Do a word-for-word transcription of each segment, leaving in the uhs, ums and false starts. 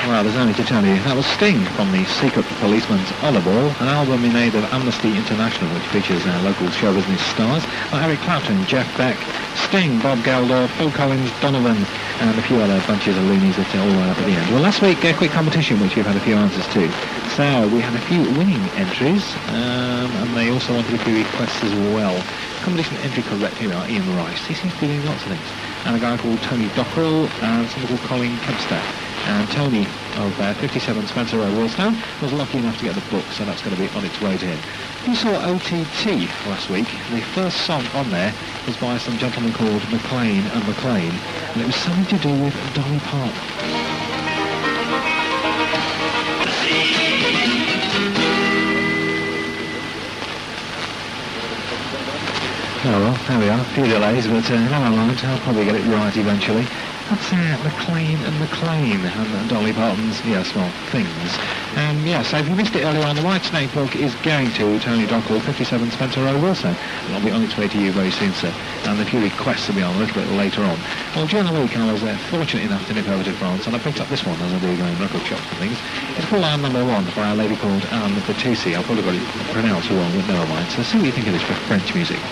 Well, there's only to tell you, that was Sting from the Secret Policeman's Olive Oil, an album in aid of Amnesty International, which features uh, local show business stars like Eric Clapton, Jeff Beck, Sting, Bob Geldof, Phil Collins, Donovan, and a few other bunches of loonies that all went up at the end. Well, last week, a quick competition, which we've had a few answers to. So, we had a few winning entries, um, and they also wanted a few requests as well. Competition entry correct, here we are, Ian Rice. He seems to be doing lots of things. And a guy called Tony Dockrell, and someone called Colin Kempster. And Tony of uh, fifty-seven Spencer Road, Willstown, was lucky enough to get the book, so that's going to be on its way to him. You saw O T T last week. The first song on there was by some gentleman called McLean and McLean, and it was something to do with Dolly Parton. Oh well, there we are, a few delays, but uh, never mind, I'll probably get it right eventually. That's uh, McLean and McLean, and uh, Dolly Parton's, yes, well, things. Um, yeah, so if you missed it earlier on, the White Snake book is going to Tony Dockrell, fifty-seven Spencer Road, Wilson. It'll be on its way to you very soon, sir. And a few requests will be on a little bit later on. Well, during the week I was uh, fortunate enough to nip over to France, and I picked up this one as I do going record shops and things. It's called Anne Number One by a lady called Anne Bertucci. I've probably got it pronounced wrong, but never mind. So see what you think of this for French music.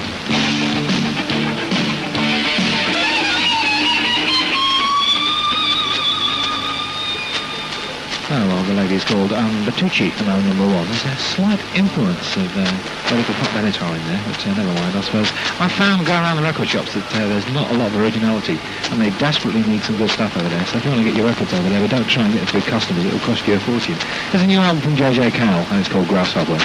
Oh, well, the lady is called Anne Bertucci, and Anne Number One. There's a slight influence of uh, a little pop Benatar in there, but uh, never mind, I suppose. I found, going around the record shops, that uh, there's not a lot of originality, and they desperately need some good stuff over there, so if you want to get your records over there, but don't try and get it to good customers, it'll cost you a fortune. There's a new album from J J Cale, and it's called Grasshopper.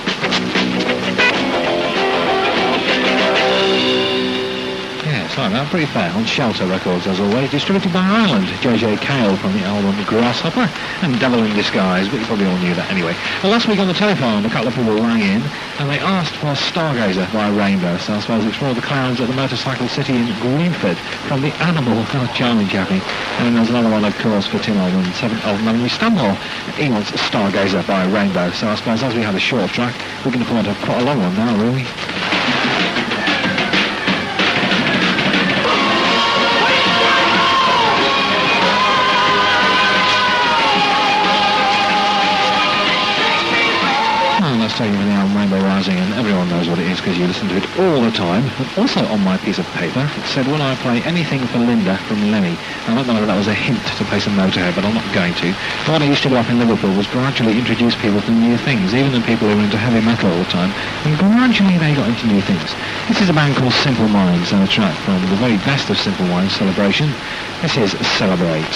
Sorry, man, pretty fair on Shelter Records as always, distributed by Ireland. J J Cale from the album Grasshopper and Devil in Disguise, but you probably all knew that anyway. Well, last week on the telephone, a couple of people rang in and they asked for Stargazer by Rainbow, so I suppose explore the clouds of the motorcycle city in Greenford from the Animal, oh, charming chappie. And there's another one, of course, for Tim Oldham, seventh of Memory Stumble. He wants Stargazer by Rainbow, so I suppose as we had a short track, we can afford to have quite a long one now, really. Taken from the album Rainbow Rising, and everyone knows what it is because you listen to it all the time. But also on my piece of paper, it said, will I play anything for Linda from Lemmy? I don't know whether that was a hint to play some Motorhead, but I'm not going to. What I used to do up in Liverpool was gradually introduce people to new things, even the people who were into heavy metal all the time, and gradually they got into new things. This is a band called Simple Minds, and a track from the very best of Simple Minds, Celebration. This is Celebrate.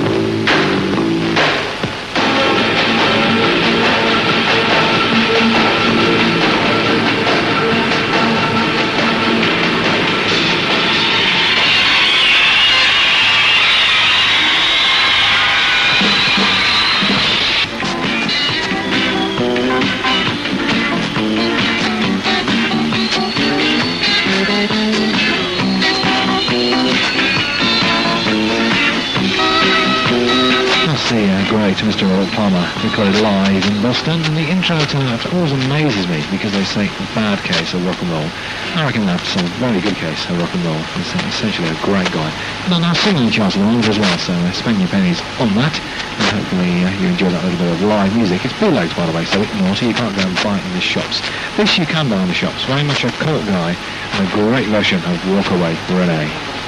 To Mister Robert Palmer, recorded live in Boston, and the intro to that always amazes me because they say bad case of rock and roll. I reckon that's a very good case of rock and roll. He's essentially a great guy. And now singing charts at the moment as well, so uh, spend your pennies on that, and hopefully uh, you enjoy that little bit of live music. It's bootlegs, by the way, so it's naughty, you can't go and buy it in the shops. This you can buy in the shops, very much a cult guy, and a great version of Walk Away, Renee.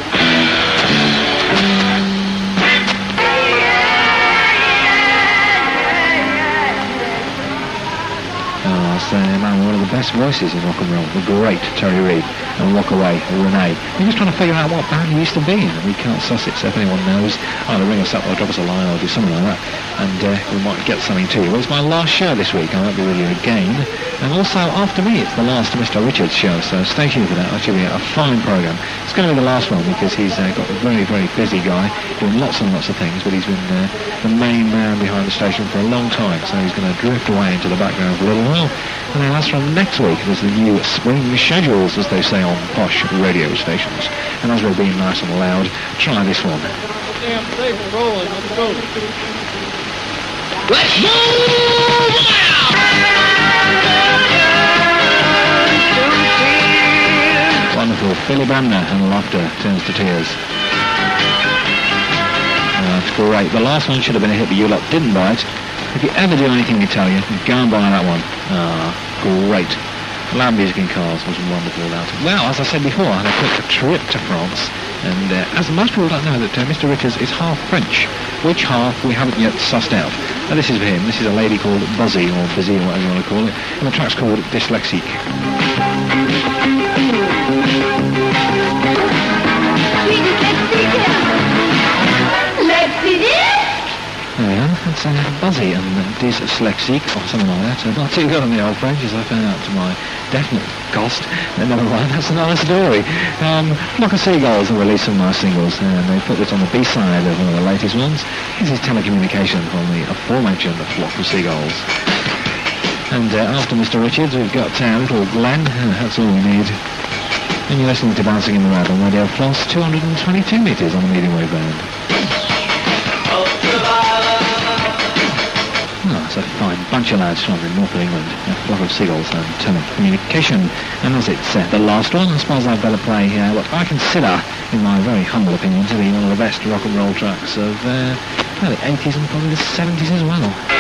Uh, man, one of the best voices in rock and roll, the great Terry Reid, and Walk Away, Renee. We're just trying to figure out what band he used to be in, and we can't suss it, so if anyone knows, either ring us up or drop us a line or do something like that, and uh, we might get something to you. Well, it's my last show this week, I won't be with you again, and also after me it's the last Mister Richards show, so stay tuned for that. That should be a fine programme. It's going to be the last one because he's uh, got a very, very busy guy, doing lots and lots of things, but he's been uh, the main man behind the station for a long time, so he's going to drift away into the background for a little while. And then as from next week, there's the new spring schedules, as they say on posh radio stations. And as we're being nice and loud, try this one. Damn safe and rolling, let's go. Let's move now! Wonderful. Billy Bremner and Laughter Turns to Tears. Uh, it's great. The last one should have been a hit, but you lot didn't buy it. If you ever do anything you tell you, go and buy that one. Ah, great. Loud music in cars was wonderful without it. Well, as I said before, I had a quick trip to France, and uh, as most people don't know, that uh, Mister Richards is half French. Which half we haven't yet sussed out. Now this is for him. This is a lady called Buzzy, or Busy, or whatever you want to call it, and the track's called Dyslexique. There we are, that's uh, Buzzy and uh, Dyslexique, or something like that. Uh, not too good on the old French, as I found out to my definite cost. Uh, never mind, that's another story. Um, Flock of Seagulls have released some nice singles, and they put this on the B-side of one of the latest ones. This is Telecommunication from the aforementioned Flock of Seagulls. And uh, after Mister Richards, we've got uh, little Glenn, uh, that's all we need. And you're listening to Bouncing in the Rad on Radio Floss, two hundred twenty-two metres on the medium wave band. Oh, it's a fine bunch of lads from the north of England, a flock of seagulls and Telecommunication. And as it's uh, the last one, I suppose I'd better play uh, what I consider, in my very humble opinion, to be one of the best rock and roll tracks of uh, well, the eighties and probably the seventies as well.